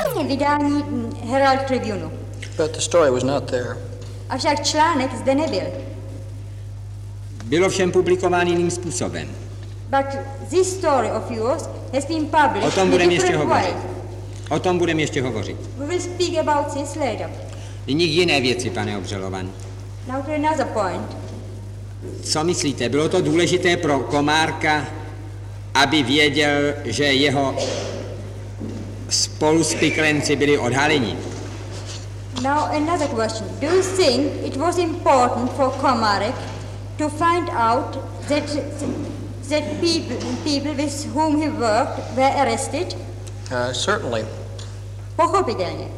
vydání Herald Tribune. But the story was not there. Avšak článek zde nebyl. Bylo všem publikováno jiným způsobem. But this story of yours has been published O tom in a budeme ještě different way. hovořit. O tom budeme ještě hovořit. We will speak about this later. Nyní jiné věci, pane Obžalovan. Now to another point. Co myslíte, bylo to důležité pro Komárka, aby věděl, že jeho spoluspiklenci byli odhaleni? Now another question. Do you think it was important for Komárek to find out that people with whom he worked were arrested? Certainly. Pochopitelně.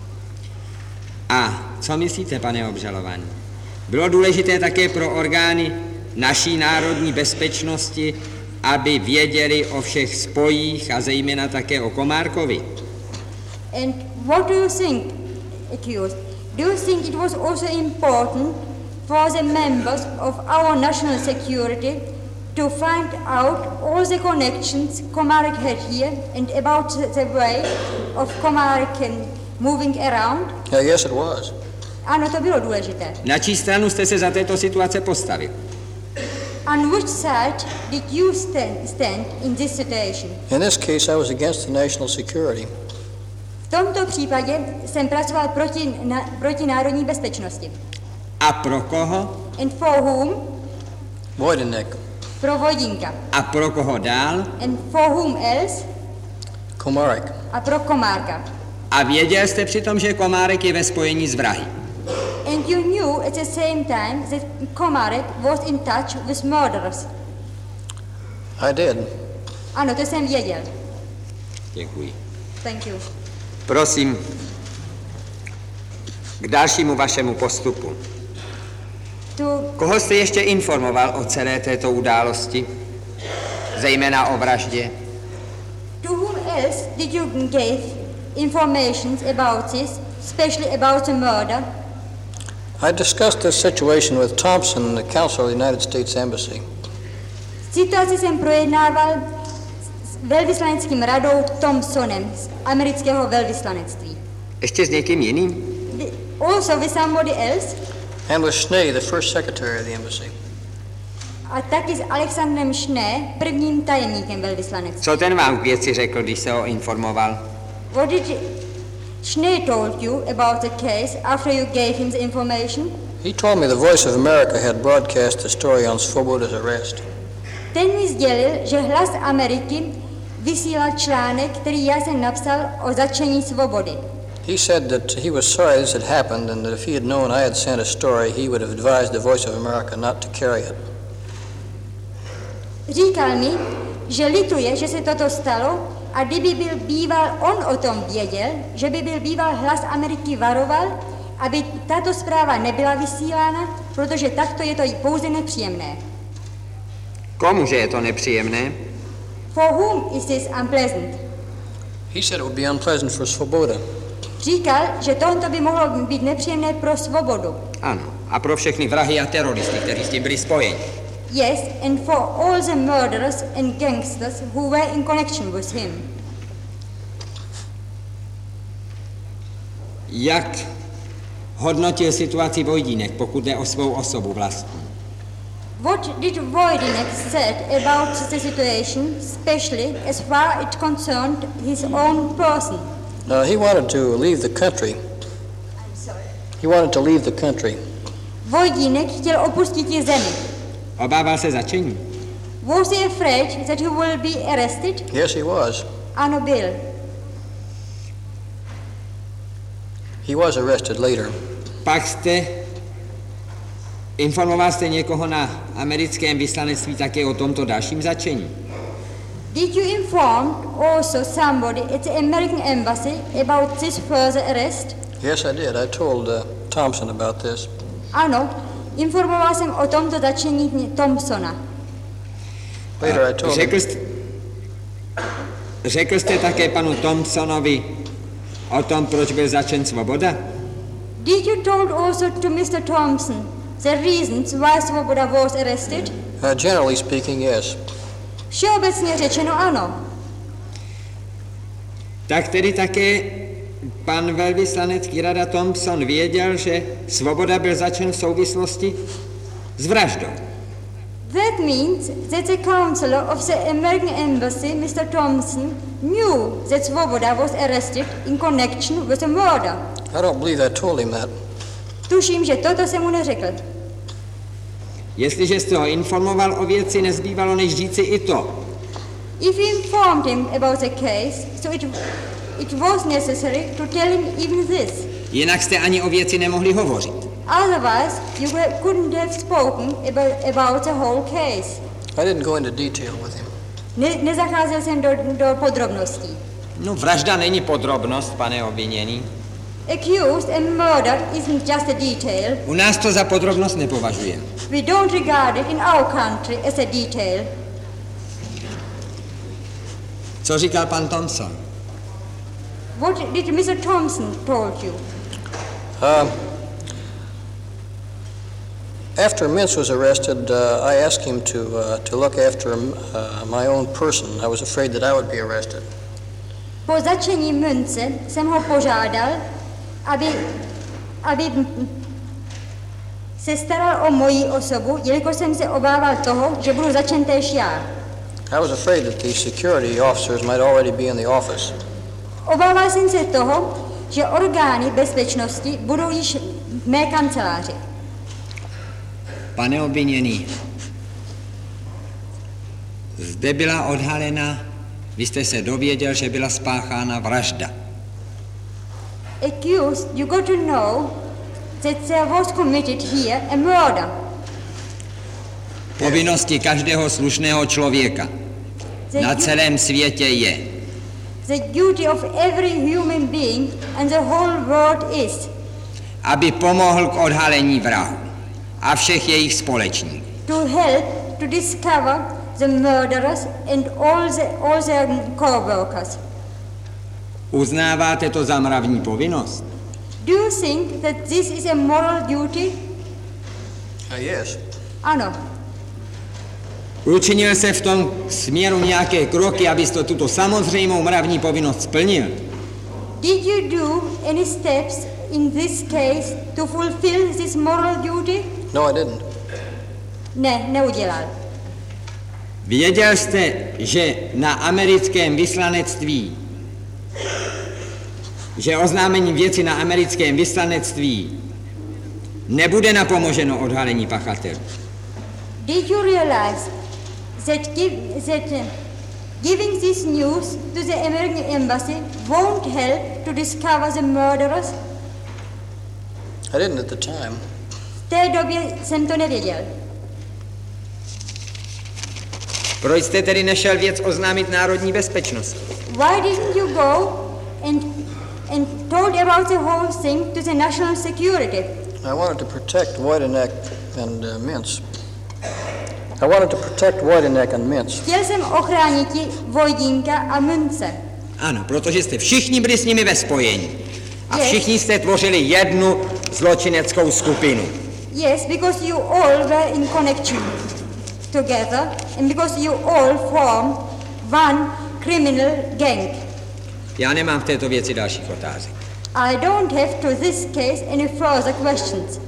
A co myslíte, pane Obžalovaný? Bylo důležité také pro orgány naší národní bezpečnosti, aby věděli o všech spojích a zejména také o Komárkovi? And what do you think, accused? Do you think it was also important for the members of our national security to find out all the connections Komárek had here and about the way of Komárek moving around? Yes, it was. Ano, to bylo důležité. Na čí stranu jste se za této situace postavil? On which side did you stand in this situation? In this case, I was against the national security. V tomto případě jsem pracoval proti národní bezpečnosti. A pro koho? And for whom? Vojdenek. Pro Vojdínka. A pro koho dál? And for whom else? Komárek. A pro Komárka. A věděl jste přitom, že Komárek je ve spojení s vrahy? And you knew at the same time that Komárek was in touch with murderers. I did. Ano, to jsem věděl. Děkuji. Thank you. Prosím, k dalšímu vašemu postupu. Koho jste ještě informoval o celé této události, zejména o vraždě? To whom else did you give informations about this, especially about the murder? I discussed this situation with Thompson and the counsel of the United States Embassy. Situaci jsem projednával s velvyslaneckým radou Thompsonem z amerického velvyslanectví. Ještě s někým jiným? Also with somebody else? And with Schnee, the first secretary of the embassy. A taky s Alexandrem Schnee, prvním tajemníkem velvyslanectví. Co ten vám k věci řekl, když se ho informoval? What did Schnee told you about the case after you gave him the information? He told me the Voice of America had broadcast the story on Svoboda's arrest. Ten mi sdělil, že Hlas Ameriky vysílal článek, který já jsem napsal o zatčení Svobody. He said that he was sorry this had happened and that if he had known I had sent a story, he would have advised the Voice of America not to carry it. Říkal mi, že lituje, že se toto stalo a kdyby byl býval on o tom věděl, že by byl býval Hlas Ameriky varoval, aby tato zpráva nebyla vysílána, protože takto je to pouze nepříjemné. Komuže je to nepříjemné? For whom is this unpleasant? He said it would be unpleasant for Svoboda. Říkal, že tohle by mohlo být nepříjemné pro Svobodu. Ano, a pro všechny vrahy a teroristy, kteří s tím byli spojeni. Yes, and for all the murderers and gangsters who were in connection with him. Jak hodnotil situaci Vojdínek, pokud jde o svou osobu vlastní? What did Vojdinek said about the situation, especially as far it concerned his own person? He wanted to leave the country. I'm sorry. He wanted to leave the country. Vojdinek chtěl opustit zemi. Obával se zatčení? Was he afraid that he will be arrested? Yes, he was. Ano, byl. He was arrested later. Pak informoval jste někoho na americkém vyslanectví také o tomto dalším zatčení? Did you inform also somebody at the American embassy about this further arrest? Yes, I did. I told Thompson about this. Ano, informoval jsem o tomto zatčení Thompsona. Later I told him. Řekl jste také panu Thompsonovi o tom, proč byl zatčen Svoboda? Did you told also to Mr. Thompson the reasons why Svoboda was arrested? Generally speaking, yes. Všeobecně řečeno ano. Tak tedy také pan velvyslanecký rada Thompson věděl, že Svoboda byl zatčen v souvislosti s vraždou. That means that the counselor of the American embassy, Mr. Thompson, knew that Svoboda was arrested in connection with a murder. I don't believe I told him that. Tuším, že toto jsem mu neřekl. Jestliže jste ho informoval o věci, nezbývalo než říci i to. If you informed him about the case, so it was necessary to tell him even this. Jinak jste ani o věci nemohli hovořit. Otherwise, you couldn't have spoken about the whole case. I didn't go into detail with him. Nezacházel jsem do podrobností. No, vražda není podrobnost, pane obviněný. Accused and murder isn't just a detail. U nás to za podrobnost nepovažujeme. We don't regard it in our country as a detail. Co říkal pan Thompson? What did Mr. Thompson told you? After Mintz was arrested, I asked him to look after my own person. I was afraid that I would be arrested. Po zatčení Münce jsem ho požádal, aby se staral o moji osobu, jelikož jsem se obával toho, že budu zatčen též já. I was afraid that the security officers might already be in the office. Obával jsem se toho, že orgány bezpečnosti budou již v mé kanceláři. Pane obviněný, zde byla odhalena, vy jste se dověděl, že byla spáchána vražda. Accused, you got to know that there was committed here a murder. Povinnosti každého slušného člověka na celém světě je, the duty of every human being and the whole world is, aby pomohl k odhalení vrahu a všech jejich společníků. to help to discover the murderers and all their co-workers. Uznáváte to za mravní povinnost? Do you think that this is a moral duty? Yes. Ano. Učinil se v tom směru nějaké kroky, abyste tuto samozřejmou mravní povinnost splnil? Did you do any steps in this case to fulfill this moral duty? No, I didn't. Ne, neudělal. Věděl jste, že na americkém vyslanectví, že oznámení věci na americkém vyslanectví nebude napomoženo odhalení pachatelů? Did you realize that giving this news to the American embassy won't help to discover the murderers? I didn't at the time. V té době jsem to nevěděl. Proč jste tedy nešel věc oznámit národní bezpečnosti? Why didn't you go and told about the whole thing to the national security? I wanted to protect Voidenek and Mintz. I wanted to protect Voidenek and Mintz. Chtěl jsem ochránit Vojdínka a Münce. Ano, protože jste všichni byli s nimi ve spojení. A Yes. všichni jste tvořili jednu zločineckou skupinu. Yes, because you all were in connection together and because you all form one criminal gang. Já nemám v této věci dalších otázek. I don't have to this case any further questions.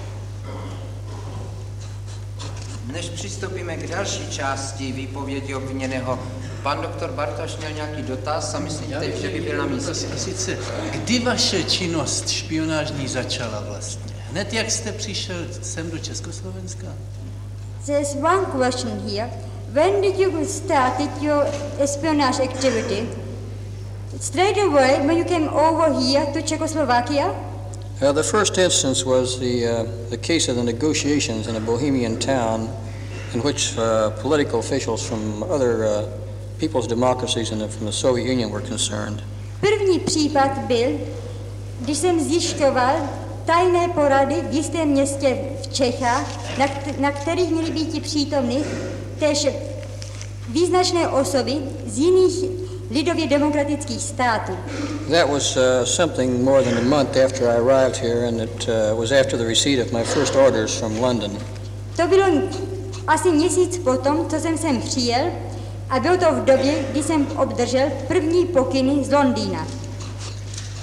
Než přistoupíme k další části výpovědi obviněného, pan doktor Bartoš měl nějaký dotaz a myslíte, že by byl na místě? Sice, kdy vaše činnost špionážní začala vlastně? Hned jak jste přišel sem do Československa? There's one question here. When did you started your espionage activity? Straight away when you came over here to Czechoslovakia? The first instance was the case of the negotiations in a Bohemian town in which political officials from other people's democracies and from the Soviet Union were concerned. První případ byl, když jsem zjišťoval tajné porady v jistém městě v Čechách, na kterých měly být přítomny též význačné osoby z jiných lidově demokratických států. That was something more than a month after I arrived here, and it was after the receipt of my first orders from London. To bylo asi měsíc potom, co jsem sem přijel, a bylo to v době, kdy jsem obdržel první pokyny z Londýna.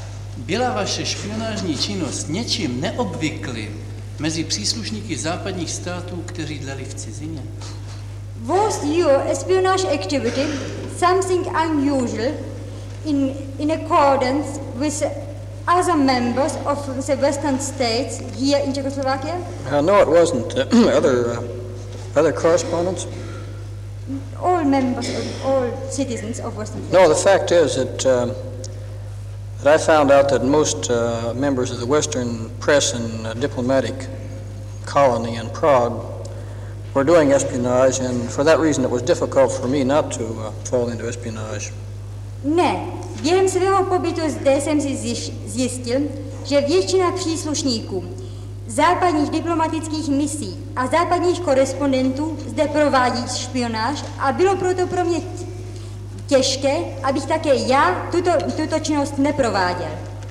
Byla vaše špionážní činnost něčím neobvyklým mezi příslušníky západních států, kteří dleli v cizině? Was your espionage activity something unusual in accordance with other members of the Western states here in Czechoslovakia? No, it wasn't. Other correspondents? All members, all citizens of Western states. No, the fact is that I found out that most members of the Western press and diplomatic colony in Prague were doing espionage, and for that reason it was difficult for me not to fall into espionage. Ne, během svého pobytu zde jsem si zjistil, že většina příslušníků západních diplomatických misí a západních korespondentů zde provádí špionáž a bylo proto pro mě těžké, abych také já tuto činnost neprováděl.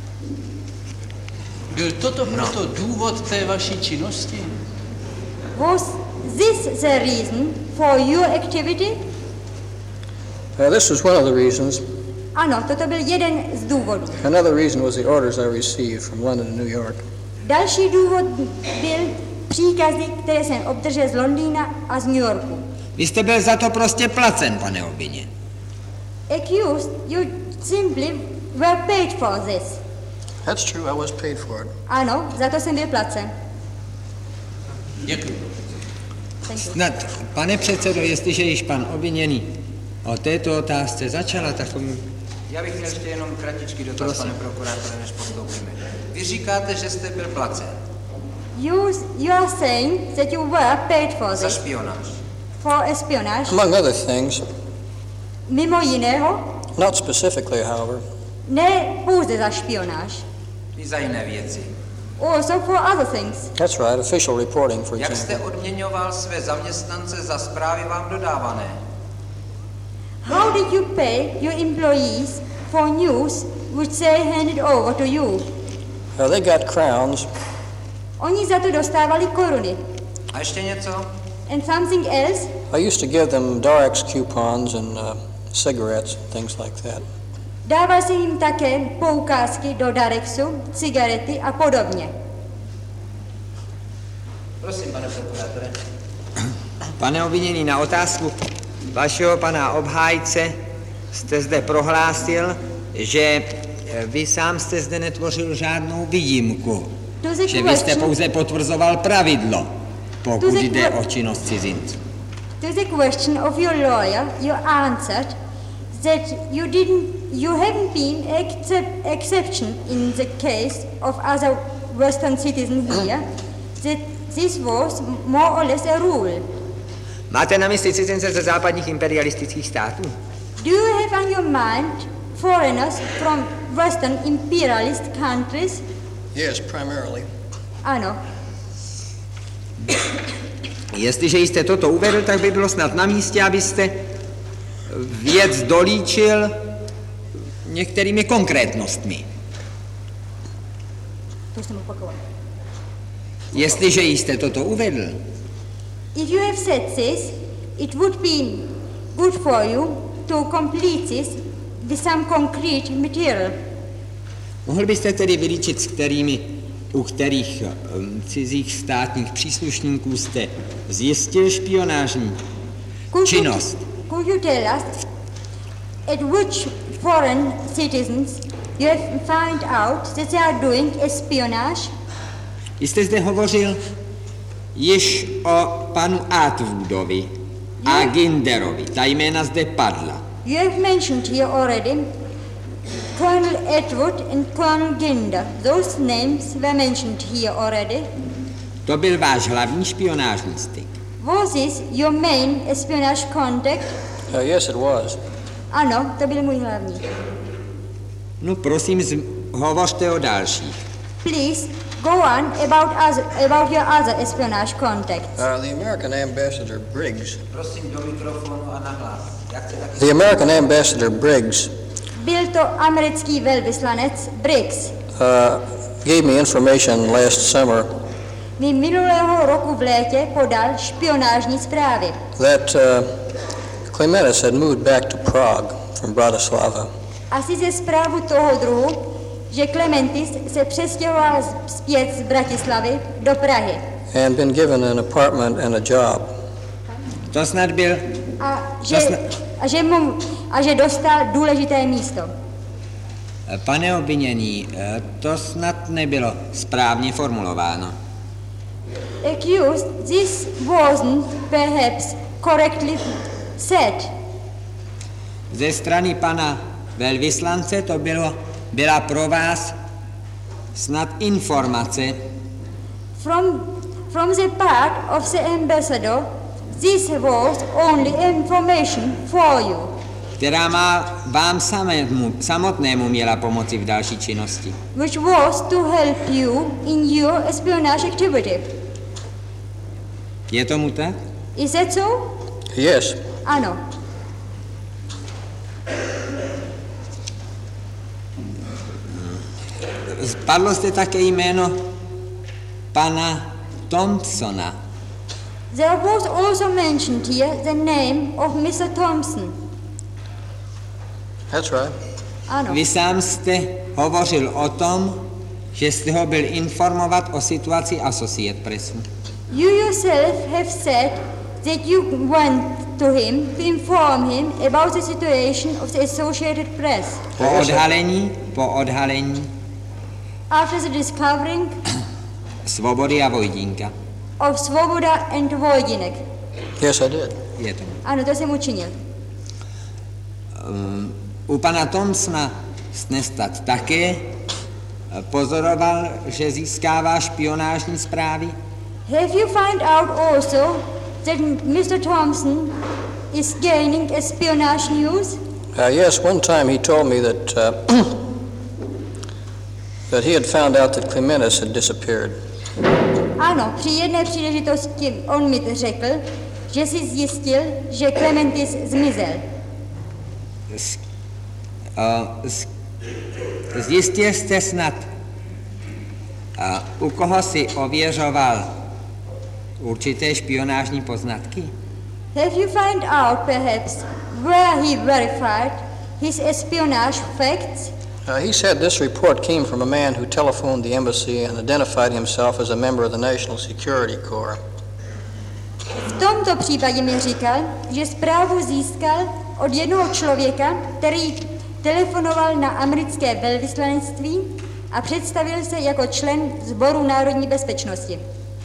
Byl toto proto důvod té vaší činnosti? Was this the reason for your activity? This was one of the reasons. Ano, toto byl jeden z důvodů. Another reason was the orders I received from London and New York. Další důvod byl příkazy, které jsem obdržel z Londýna a z New Yorku. Vy jste byl za to prostě placen, pane obviněný. Accused, you simply were paid for this. That's true, I was paid for it. Ano, za to jsem byl placen. Děkuji. Snad, pane předsedo, jestliže již pan obviněný o této otázce začala, tak... Já bych měl ještě jenom kratičký dotaz, pane prokurátore, než postoupíme. Vy říkáte, že jste byl placen. You are saying that you were paid for Za this. špionáž. For espionage. Among other things, Mimo jiného, not specifically, however. ne pouze za špionáž. I za jiné věci. Also for other things. That's right, official reporting, for Jak example. jste odměňoval své zaměstnance za zprávy vám dodávané? How did you pay your employees for news which they handed over to you? They got crowns. Oni za to dostávali koruny. A ještě něco? And something else? I used to give them Darex coupons and cigarettes, things like that. Dával jsem jim také poukázky do Darexu, cigarety a podobně. Prosím, pane prokurátore. Pane obviněný, na otázku vašeho pana obhájce jste zde prohlásil, že vy sám jste zde netvořil žádnou výjimku, že vy jste pouze potvrzoval pravidlo, pokud jde o činnost cizinců. To the question of your lawyer, you answered that you haven't been exception in the case of other Western citizens here, that this was more or less a rule. Máte na mysli cizince ze západních imperialistických států? Do you have on your mind foreigners from Western imperialist countries? Yes, primarily. Ano. Jestliže jste toto uvedl, tak by bylo snad na místě, abyste věc dolíčil některými konkrétnostmi. To jsem opakoval. Jestliže jste toto uvedl, If you have said this, it would be good for you to complete this with some concrete material. mohl byste tedy vylíčit, u kterých cizích státních příslušníků jste zjistil špionážní činnost? Could you tell us at which foreign citizens you have found out that they are doing espionage? Jste zde hovořil již o panu Atwoodovi a Ginderovi. Ta jména zde padla. You have mentioned here already Colonel Atwood and Colonel Ginder. Those names were mentioned here already. To byl váš hlavní špionážní styk. Was this your main espionage contact? Yes, it was. Ano, to byl můj hlavní. No prosím, hovořte o dalších. Please go on about your other espionage contacts. The American ambassador Briggs. Prosím do mikrofonu a nahlas. Jak se tak... The American ambassador Briggs Byl to americký velvyslanec Briggs. gave me information last summer Mi minulého roku v létě podal špionážní zprávy. that Clementis had moved back to Prague from Bratislava. A sice zprávu toho druhu, že Klementis se přestěhoval zpět z Bratislavy do Prahy. and been given an apartment and a job. To snad byl... A že dostal důležité místo. Pane obviněný, to snad nebylo správně formulováno. Accused, this wasn't perhaps correctly said. Ze strany pana velvyslance to byla pro vás snad informace. From the part of the ambassador, this was only information for you. Která vám samotnému měla pomoci v další činnosti. Which was to help you in your espionage activity. Je tomu tak? Is that so? Yes. Ano. Padlo zde také jméno pana Thompsona. There was also mentioned here the name of Mr. Thompson. That's right. Ano. Vy sám jste hovořil o tom, že jste ho byl informovat o situaci Associated Pressu. You yourself have said that you went to him to inform him about the situation of the Associated Press. Po odhalení After the discovering Svobody a Vojdínka. of Svoboda and Vojdinek. Yes, I did. Je to. Ano, to jsem učinil. U pana Thompsona jste snad také pozoroval, že získává špionážní zprávy? Have you found out also that Mr. Thompson is gaining espionage news? Yes, one time he told me that that he had found out that Clementis had disappeared. Ano, při jedné příležitosti on mi řekl, že si zjistil, že Klementis zmizel. Zjistil jste snad, u koho si ověřoval určité špionážní poznatky? Have you found out perhaps where he verified his espionage facts? He said this report came from a man who telephoned the embassy and identified himself as a member of the National Security Corps. V tomto případě mi říkal, že zprávu získal od jednoho člověka, který telefonoval na americké velvyslanectví a představil se jako člen Sboru národní bezpečnosti.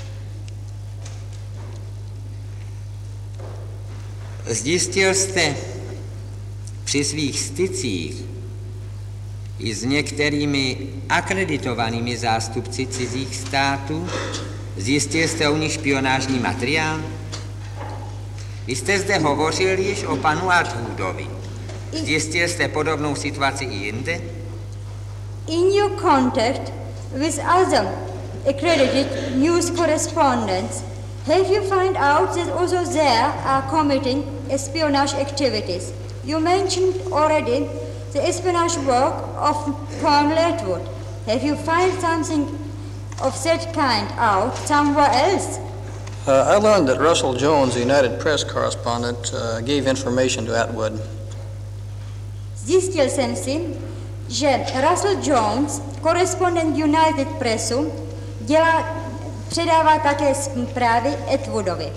Zjistil jste při svých stycích i s některými akreditovanými zástupci cizích států, zjistil jste u nich špionážní materiál? Vy jste zde hovořil již o panu Atwoodovi. Zjistil jste podobnou situaci i jinde? In your contact with other accredited news correspondents, have you found out that also there are committing espionage activities? You mentioned already the espionage work of Colonel Atwood. Have you found something of that kind out somewhere else? I learned that Russell Jones, the United Press correspondent, gave information to Atwood. Zjistil jsem si, že Russell Jones, korespondent United Pressu, předává také zprávy Atwoodovi.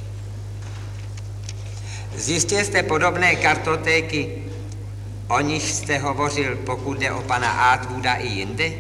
Zjistil jste podobné kartotéky, o nich jste hovořil, pokud jde o pana Atwooda i jinde?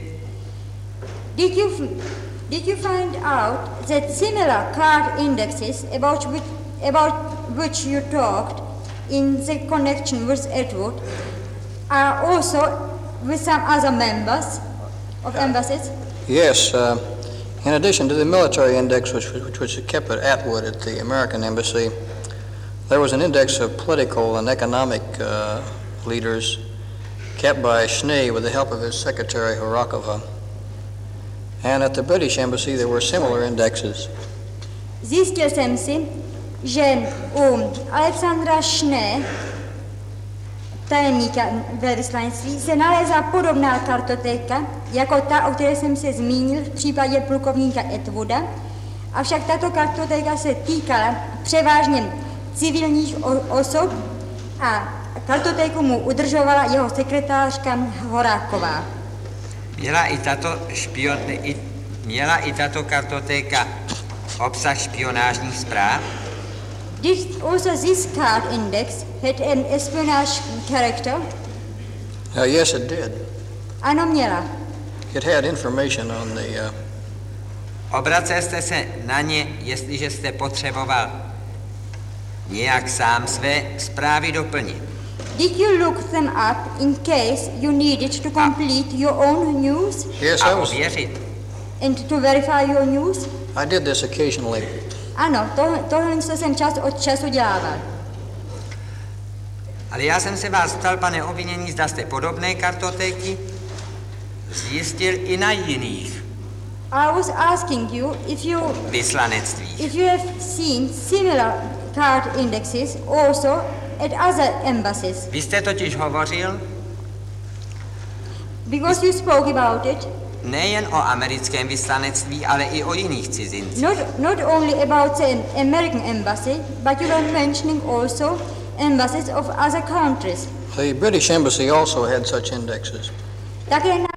Did you find out that similar card indexes about which you talked in the connection with Atwood are also with some other members of embassies? Yes, in addition to the military index which was kept at Atwood at the American embassy, there was an index of political and economic leaders kept by Schnee with the help of his secretary Horakova. And at the British embassy there were similar indexes. Zjistil jsem si, že u Alexandra Schnee, tajemníka velvyslanectví, se nalézá podobná kartotéka, jako ta, o které jsem se zmínil v případě plukovníka Atwooda, avšak tato kartotéka se týkala převážně civilních osob a kartotéku mu udržovala jeho sekretářka Horáková. Měla i tato kartotéka obsah špionážních zpráv? Did also this card index had an espionage character? Yes, it did. Ano, měla. It had information on the... Obracel jste se na ně, jestliže jste potřeboval nějak sám své zprávy doplnit? Did you look them up in case you needed to complete your own news Yes, A ověřit? and to verify your news? I did this occasionally. Ano, tohle jsem čas od času dělával. Ale já jsem se vás ptal, pane obvinění, zda jste podobné kartotéky zjistil i na jiných I was asking you vyslanectvích. if you have seen similar card indexes also at other embassies, Vy jste totiž hovořil because you spoke about it, nejen o americkém vyslanectví, ale i o jiných cizincích. not only about the American embassy, but you were mentioning also embassies of other countries. The British Embassy also had such indexes. Také